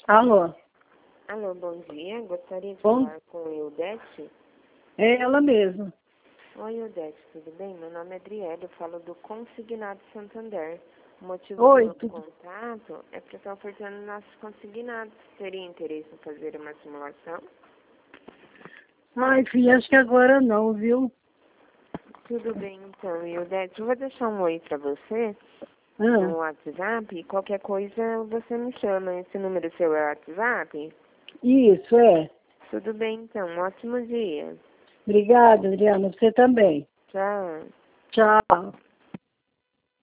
Alô? Alô, bom dia. Gostaria de Bom, falar com Ildete. é ela mesma. Oi, Ildete, tudo bem? Meu nome é Adriele, eu falo do Consignado Santander. O motivo do Oi, meu tudo... contato é porque estar ofertando nossos consignados. Teria interesse em fazer uma simulação? Ai, filha, acho que agora não, viu? Tudo bem, então, Ildete. Eu vou deixar um oi para você Ah, no WhatsApp e qualquer coisa você me chama. Esse número seu é WhatsApp? isso, é. Tudo bem, então. Um ótimo dia. Obrigada, Adriana. Você também. Tchau. Tchau.